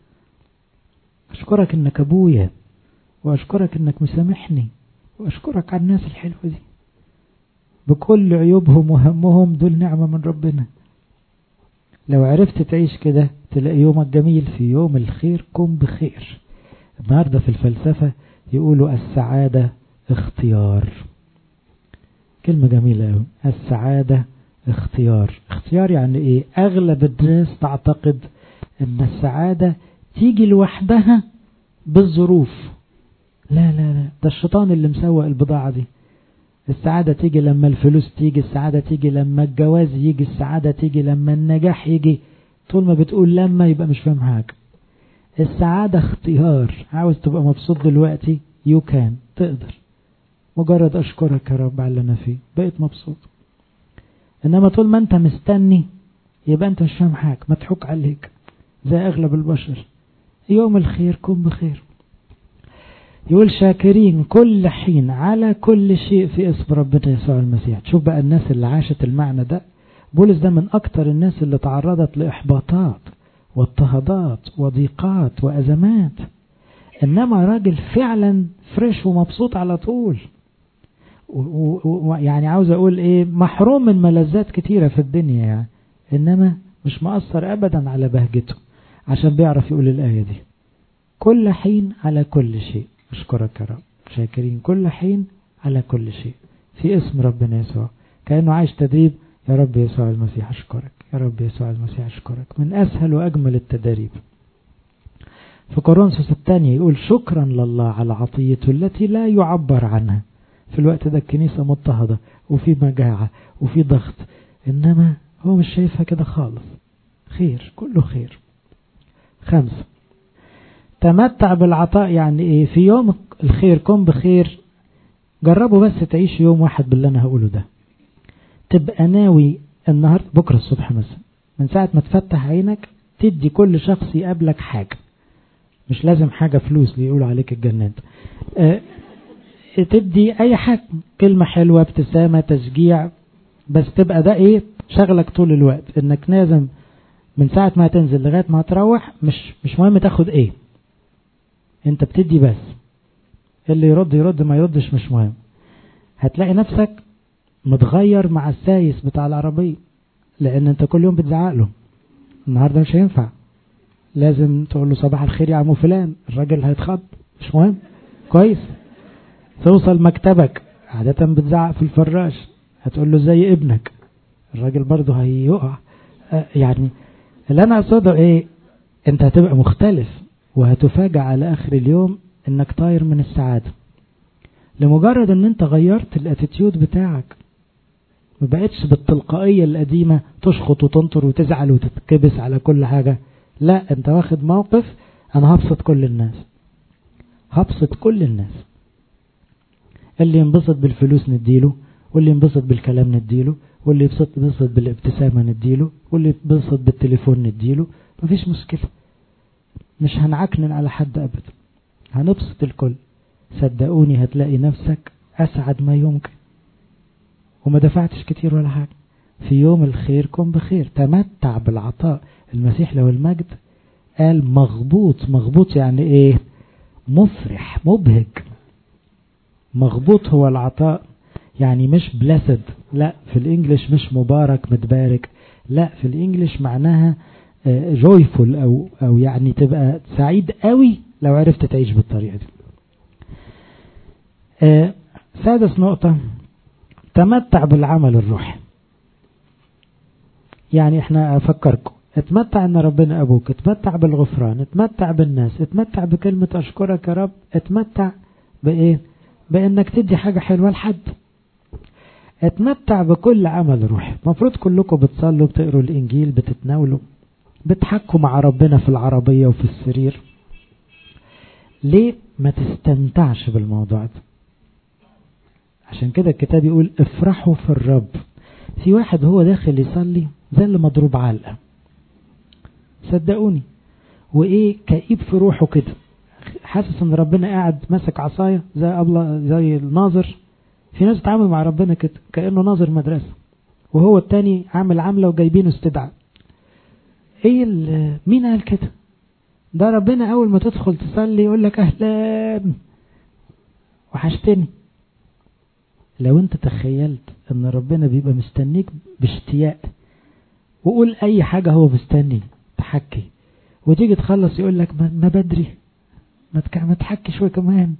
اشكرك انك ابويا، واشكرك انك مسامحني، واشكرك على الناس الحلوة دي بكل عيوبهم وهمهم، دول نعمة من ربنا. لو عرفت تعيش كده تلاقي يومك جميل. في يوم الخير كن بخير. النهاردة في الفلسفة يقولوا السعادة اختيار. كلمة جميلة أوي، السعادة اختيار. اختيار يعني ايه؟ اغلب الناس تعتقد ان السعادة تيجي لوحدها بالظروف. لا لا لا، ده الشيطان اللي مسوق البضاعة دي. السعادة تيجي لما الفلوس تيجي، السعادة تيجي لما الجواز يجي، السعادة تيجي لما النجاح يجي. طول ما بتقول لما يبقى مش فاهم حاجة. السعادة اختيار. عاوز تبقى مبسوط دلوقتي يو كان، تقدر، مجرد اشكرك يا رب على اللي انا فيه بقيت مبسوط. انما طول ما انت مستني يبقى انت مش فاهم حاجة، مضحوك عليك زي اغلب البشر. يوم الخير كن بخير. يقول شاكرين كل حين على كل شيء في اسم ربنا يسوع المسيح. تشوف بقى الناس اللي عاشت المعنى ده. بولس ده من اكتر الناس اللي تعرضت لاحباطات واضطهادات وضيقات وازمات، انما راجل فعلا فريش ومبسوط على طول. ويعني عاوز اقول ايه، محروم من ملذات كتيرة في الدنيا يعني، انما مش مؤثر ابدا على بهجته، عشان بيعرف يقول الآية دي كل حين على كل شيء اشكرك يا رب. شاكرين كل حين على كل شيء في اسم ربنا يسوع. كأنه عايش تدريب. يا رب يسوع المسيح اشكرك، يا رب يسوع المسيح اشكرك. من اسهل واجمل التدريب. في كورنثوس الثانية يقول شكرا لله على عطيته التي لا يعبر عنها. في الوقت ده الكنيسة مضطهدة وفي مجاعة وفي ضغط، انما هو مش شايفها كده خالص. خير، كله خير. خمسة، تمتع بالعطاء. يعني ايه؟ في يوم الخير كن بخير. جربوا بس تعيش يوم واحد باللي انا هقوله ده. تبقى ناوي النهاردة بكرة الصبح مثلا من ساعة ما تفتح عينك تدي كل شخص يقابلك حاجة. مش لازم حاجة فلوس اللي يقولوا عليك الجنات. اه تدي اي حاجة، كلمة حلوة، ابتسامة، تشجيع، بس تبقى ده ايه شغلك طول الوقت. انك لازم من ساعة ما تنزل لغاية ما تروح مش مش مهم تاخد ايه، انت بتدي بس. اللي يرد يرد، ما يردش مش مهم. هتلاقي نفسك متغير مع السايس بتاع العربية، لان انت كل يوم بتزعق له. النهاردة مش هينفع، لازم تقول له صباح الخير يا عمو فلان. الراجل هيتخض، مش مهم، كويس. توصل مكتبك عادة بتزعق في الفراش، هتقول له زي ابنك، الراجل برضه هيقع. اه يعني اللي انا اقصده ايه، انت هتبقى مختلف وهتفاجأ على اخر اليوم انك طاير من السعادة، لمجرد ان انت غيرت الاتيتيود بتاعك. ما بقتش بالتلقائية القديمة تشخط وتنطر وتزعل وتتكبس على كل حاجة. لا، انت واخد موقف، انا هبسط كل الناس، هبسط كل الناس. اللي ينبسط بالفلوس نديله، واللي ينبسط بالكلام نديله، واللي ينبسط بالابتسامة نديله، واللي ينبسط بالتليفون نديله. مفيش مشكلة، مش هنعكنن على حد ابدا، هنبسط الكل. صدقوني هتلاقي نفسك اسعد ما يمكن، وما دفعتش كتير ولا حاجة. في يوم الخير كن بخير، تمتع بالعطاء. المسيح له المجد قال مغبوط. مغبوط يعني ايه؟ مفرح، مبهج. مغبوط هو العطاء، يعني مش بلاسد. لا، في الانجليش مش مبارك متبارك، لا، في الانجليش معناها جويفول، او او يعني تبقى سعيد قوي لو عرفت تعيش بالطريقة دي. آه سادس نقطة، تمتع بالعمل الروحي. يعني احنا افكركم، اتمتع ان ربنا ابوك، اتمتع بالغفران، اتمتع بالناس، اتمتع بكلمة اشكرك يا رب، اتمتع بايه؟ بانك تدي حاجة حلوة لحد. اتمتع بكل عمل روحي. مفروض كلكم بتصلوا، بتقروا الانجيل، بتتناولوا، بتحكوا مع ربنا في العربية وفي السرير. ليه ما تستمتعش بالموضوع ده؟ عشان كده الكتاب يقول افرحوا في الرب. في واحد هو داخل يصلي زي اللي مضروب علقة، صدقوني، وايه كئيب في روحه كده، حاسس ان ربنا قاعد ماسك عصاية زي أبلا زي الناظر. في ناس تعامل مع ربنا كده كأنه ناظر مدرسة، وهو التاني عامل عاملة وجايبينه استدعاء. ايه مين قال كده؟ ده ربنا اول ما تدخل تصلي يقول لك اهلا وحشتني. لو انت تخيلت ان ربنا بيبقى مستنيك باشتياق، وقول اي حاجة هو مستني تحكي، وتيجي تخلص يقول لك ما بدري، ما تحكي شوي كمان،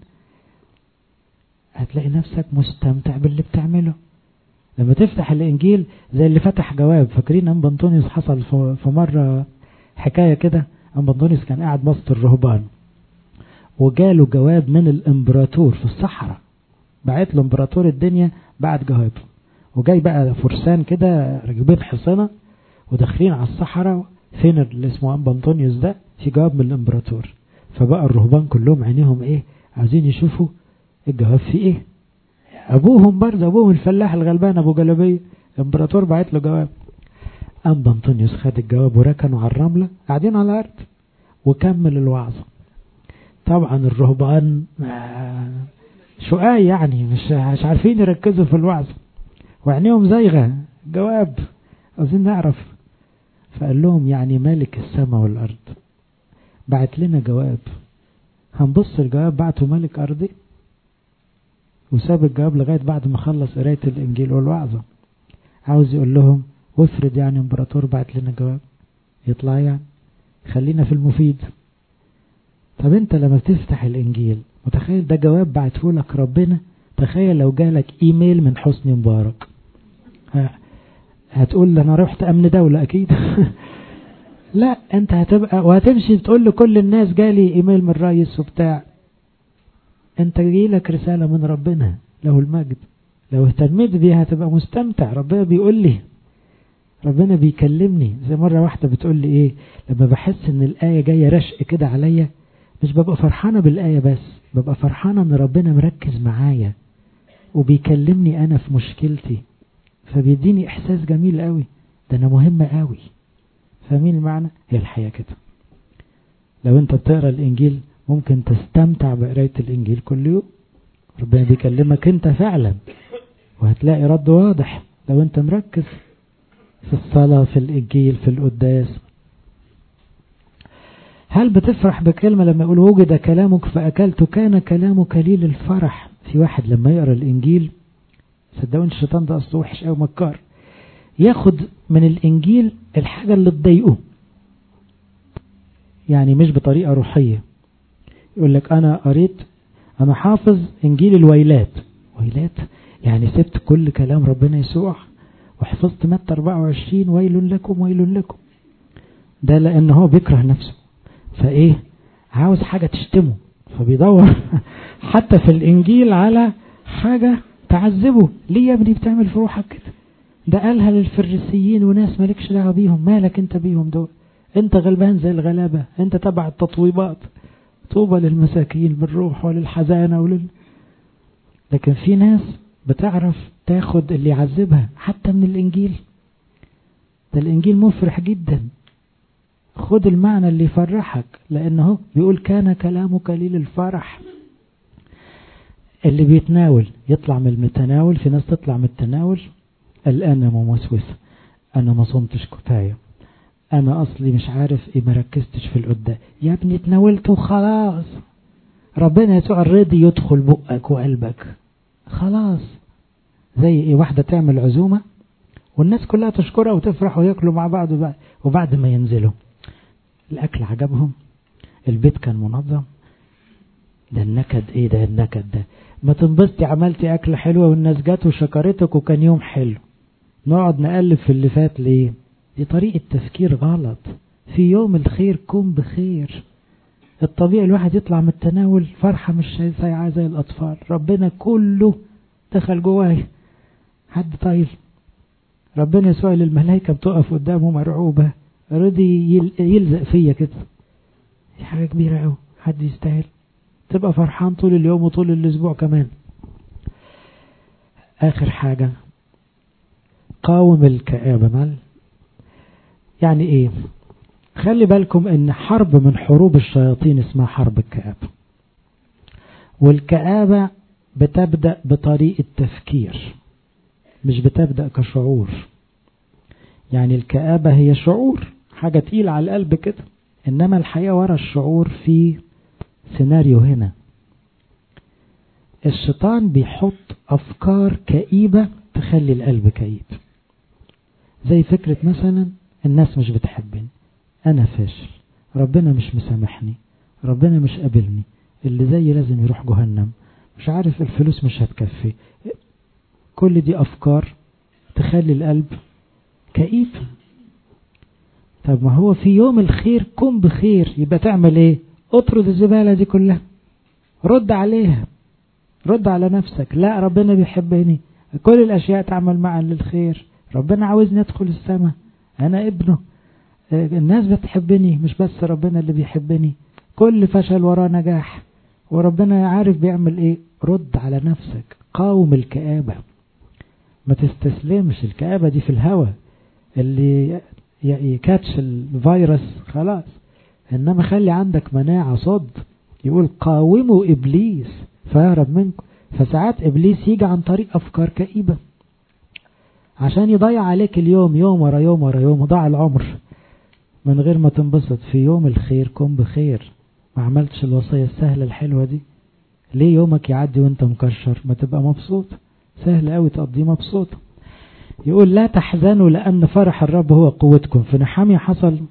هتلاقي نفسك مستمتع باللي بتعمله. لما تفتح الانجيل زي اللي فتح جواب. فاكرين ام بنطونيوس حصل في مرة حكاية كده؟ ام بنطونيوس كان قاعد وسط الرهبان، وجاله جواب من الامبراطور في الصحراء. بعت له امبراطور الدنيا بعت جواب، وجاي بقى فرسان كده راكبين حصنة وداخلين على الصحراء. فين اللي اسمه ام بنطونيوس ده؟ في جواب من الامبراطور. فبقى الرهبان كلهم عينيهم ايه، عايزين يشوفوا الجواب في ايه. ابوهم برضه، ابوهم الفلاح الغلبان ابو جلبيه، الامبراطور بعت له جواب. ام بنطونيوس خد الجواب وركنوا على الرملة قاعدين على الارض وكمل الوعظة. طبعا الرهبان شقاي يعني مش مش عارفين يركزوا في الوعظة، وعينيهم زايغة جواب عايزين نعرف. فقال لهم يعني مالك السماء والارض بعت لنا جواب، هنبص الجواب بعته ملك ارضي؟ وساب الجواب لغاية بعد ما خلص قراية الانجيل والوعظة. عاوز يقول لهم وافرض يعني امبراطور بعت لنا جواب، يطلع يعني خلينا في المفيد. طب انت لما بتفتح الانجيل متخيل ده جواب بعته لك ربنا؟ تخيل لو جالك ايميل من حسني مبارك، هتقول انا رحت امن دولة اكيد. لا، انت هتبقى وهتمشي تقول لكل الناس جالي ايميل من الرئيس وبتاع. انت جايلك رسالة من ربنا له المجد، لو اهتميت بيها هتبقى مستمتع. ربنا بيقول لي ربنا بيكلمني. زي مرة واحدة بتقول لي ايه، لما بحس ان الآية جاية رشق كده عليا، مش ببقى فرحانة بالآية بس، ببقى فرحانة ان ربنا مركز معايا وبيكلمني انا في مشكلتي، فبيديني احساس جميل قوي، ده انا مهم قوي. فاهمين المعنى؟ هي الحياة كده. لو انت بتقرأ الانجيل ممكن تستمتع بقراية الانجيل كل يوم، ربنا بيكلمك انت فعلا، وهتلاقي رد واضح لو انت مركز في الصلاة، في الانجيل، في القداس. هل بتفرح بكلمة لما يقول وجد كلامك فأكلت كان كلامك قليل الفرح؟ في واحد لما يقرأ الانجيل، صدقوني الشيطان ده اصله وحش او مكار، ياخد من الانجيل الحاجة اللي تضايقه، يعني مش بطريقة روحية. يقول لك انا قريت، انا حافظ انجيل الويلات. ويلات يعني سبت كل كلام ربنا يسوع وحفظت متى أربعة وعشرين ويل لكم ويل لكم. ده لان هو بيكره نفسه، فايه عاوز حاجة تشتمه، فبيدور حتى في الانجيل على حاجة تعذبه. ليه يا ابني بتعمل في روحك كده؟ ده قالها للفريسيين وناس مالكش دعوه بيهم، مالك انت بيهم دول؟ انت غلبان زي الغلابة، انت تبع التطويبات. طوبى للمساكين بالروح وللحزانة ولل... لكن في ناس بتعرف تاخد اللي يعذبها حتى من الانجيل. ده الانجيل مفرح جدا، خد المعنى اللي يفرحك، لانه بيقول كان كلامه قليل الفرح. اللي بيتناول يطلع من المتناول، في ناس تطلع من التناول الآن موسوسة، انا ما صمتش كفاية، انا اصلي مش عارف ايه، مركزتش في القدام. يا ابني اتناولت وخلاص، ربنا يسوع الرضي يدخل بقك وقلبك خلاص. زي ايه، واحدة تعمل عزومة والناس كلها تشكرها وتفرح ويأكلوا مع بعض، وبعد ما ينزلوا الاكل عجبهم، البيت كان منظم، ده النكد ايه، ده النكد ده. ما تنبسطي عملتي اكل حلوة والناس جات وشكرتك وكان يوم حلو، نقعد نقلب في اللي فات ليه؟ دي طريقة تفكير غلط. في يوم الخير كن بخير. الطبيعي الواحد يطلع من التناول فرحة مش سايعة زي الأطفال، ربنا كله دخل جواي. حد طايل، ربنا يسوع للملائكة بتقف قدامه مرعوبة، رضي يلزق فيا كده. دي حاجة كبيرة قوي، حد يستاهل تبقى فرحان طول اليوم وطول الأسبوع كمان. آخر حاجة، قاوم الكآبة. مال يعني ايه؟ خلي بالكم ان حرب من حروب الشياطين اسمها حرب الكآبة. والكآبة بتبدأ بطريقة تفكير، مش بتبدأ كشعور. يعني الكآبة هي شعور، حاجة تقيلة على القلب كده، انما الحقيقة ورا الشعور في سيناريو هنا. الشيطان بيحط افكار كئيبة تخلي القلب كئيب. زي فكرة مثلا الناس مش بتحبني، انا فاشل، ربنا مش مسامحني، ربنا مش قابلني، اللي زي لازم يروح جهنم، مش عارف الفلوس مش هتكفي. كل دي افكار تخلي القلب كئيب. طب ما هو في يوم الخير كن بخير، يبقى تعمل ايه؟ اطرد الزبالة دي كلها، رد عليها، رد على نفسك. لا ربنا بيحبني، كل الاشياء تعمل معا للخير، ربنا عاوزني ادخل السماء، انا ابنه، الناس بتحبني مش بس ربنا اللي بيحبني، كل فشل وراه نجاح، وربنا عارف بيعمل ايه. رد على نفسك، قاوم الكآبة، ما تستسلمش. الكآبة دي في الهوا، اللي يكاتش الفيروس خلاص، انما خلي عندك مناعة صد. يقول قاوموا ابليس فيهرب منكم. فساعات ابليس يجي عن طريق افكار كئيبة عشان يضيع عليك اليوم، يوم ورا يوم ورا يوم، وضاع العمر من غير ما تنبسط. في يوم الخير كن بخير. ما عملتش الوصية السهلة الحلوة دي ليه؟ يومك يعدي وانت مكشر، ما تبقى مبسوط، سهل قوي تقضيه مبسوط. يقول لا تحزنوا لأن فرح الرب هو قوتكم. في نحمية حصل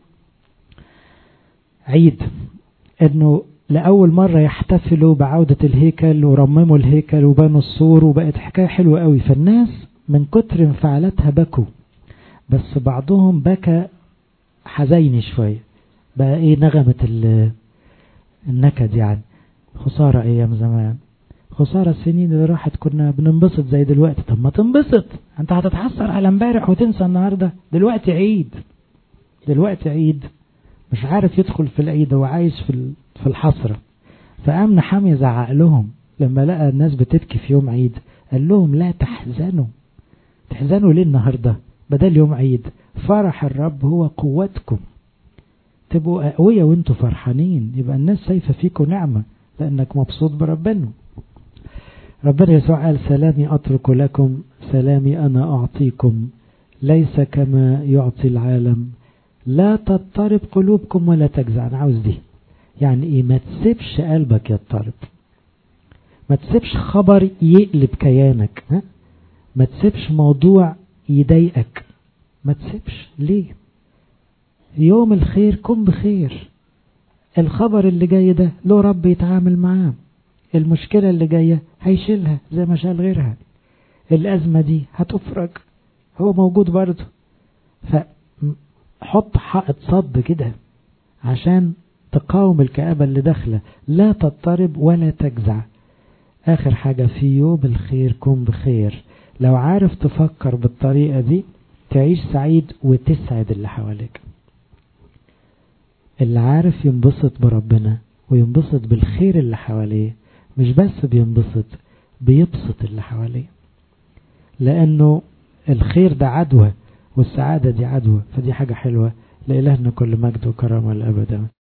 عيد، انه لأول مرة يحتفلوا بعودة الهيكل ورمموا الهيكل وبنوا السور، وبقت حكاية حلوة قوي. فالناس من كتر انفعالاتها بكوا، بس بعضهم بكى حزيني شوية، بقى ايه نغمة النكد، يعني خسارة ايام زمان، خسارة السنين اللي راحت كنا بننبسط زي دلوقتي. طب ما تنبسط، انت هتتحسر على امبارح وتنسى النهاردة. دلوقتي عيد، دلوقتي عيد. مش عارف يدخل في العيد وعايش في في الحسرة. فقام نحامي زعق لهم لما لقى الناس بتبكي في يوم عيد، قال لهم لا تحزنوا. تحزنوا ليه النهاردة بدل يوم عيد؟ فرح الرب هو قوتكم. تبقوا قوية وانتوا فرحانين، يبقى الناس شايفة فيكم نعمة لأنك مبسوط بربنا. ربنا يسوع قال سلامي أترك لكم، سلامي أنا أعطيكم، ليس كما يعطي العالم. لا تضطرب قلوبكم ولا تجزع. أنا عاوز دي، يعني إيه؟ ما تسيبش قلبك يضطرب، ما تسيبش خبر يقلب كيانك، ها؟ ما تسيبش موضوع يضايقك، ما تسيبش. ليه؟ يوم الخير كن بخير. الخبر اللي جاي ده له رب يتعامل معاه. المشكلة اللي جاية هيشيلها زي ما شال غيرها. الأزمة دي هتفرج، هو موجود برضه. فحط حائط صد كده عشان تقاوم الكآبة اللي داخلة. لا تضطرب ولا تجزع. آخر حاجة، في يوم الخير كن بخير. لو عارف تفكر بالطريقة دي تعيش سعيد وتسعد اللي حواليك. اللي عارف ينبسط بربنا وينبسط بالخير اللي حواليه، مش بس بينبسط، بيبسط اللي حواليه، لأنه الخير ده عدوى والسعادة دي عدوى. فدي حاجة حلوة. لإلهنا كل مجد وكرامة الأبد.